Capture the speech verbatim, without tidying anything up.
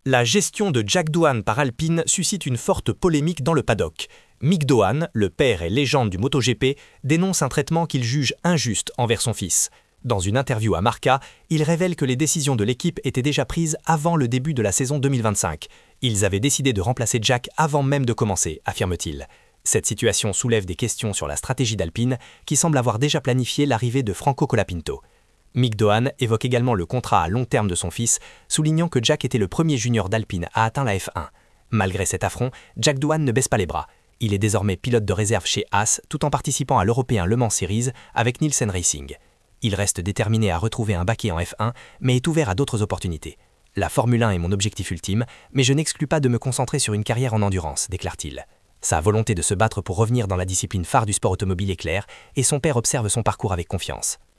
La gestion de Jack Doohan par Alpine suscite une forte polémique dans le paddock. Mick Doohan, le père et légende du MotoGP, dénonce un traitement qu'il juge injuste envers son fils. Dans une interview à Marca, il révèle que les décisions de l'équipe étaient déjà prises avant le début de la saison deux mille vingt-cinq. Ils avaient décidé de remplacer Jack avant même de commencer, affirme-t-il. Cette situation soulève des questions sur la stratégie d'Alpine, qui semble avoir déjà planifié l'arrivée de Franco Colapinto. Mick Doohan évoque également le contrat à long terme de son fils, soulignant que Jack était le premier junior d'Alpine à atteindre la F un. Malgré cet affront, Jack Doohan ne baisse pas les bras. Il est désormais pilote de réserve chez Haas, tout en participant à l'Européen Le Mans Series avec Nielsen Racing. Il reste déterminé à retrouver un baquet en F un, mais est ouvert à d'autres opportunités. La Formule un est mon objectif ultime, mais je n'exclus pas de me concentrer sur une carrière en endurance, déclare-t-il. Sa volonté de se battre pour revenir dans la discipline phare du sport automobile est claire, et son père observe son parcours avec confiance.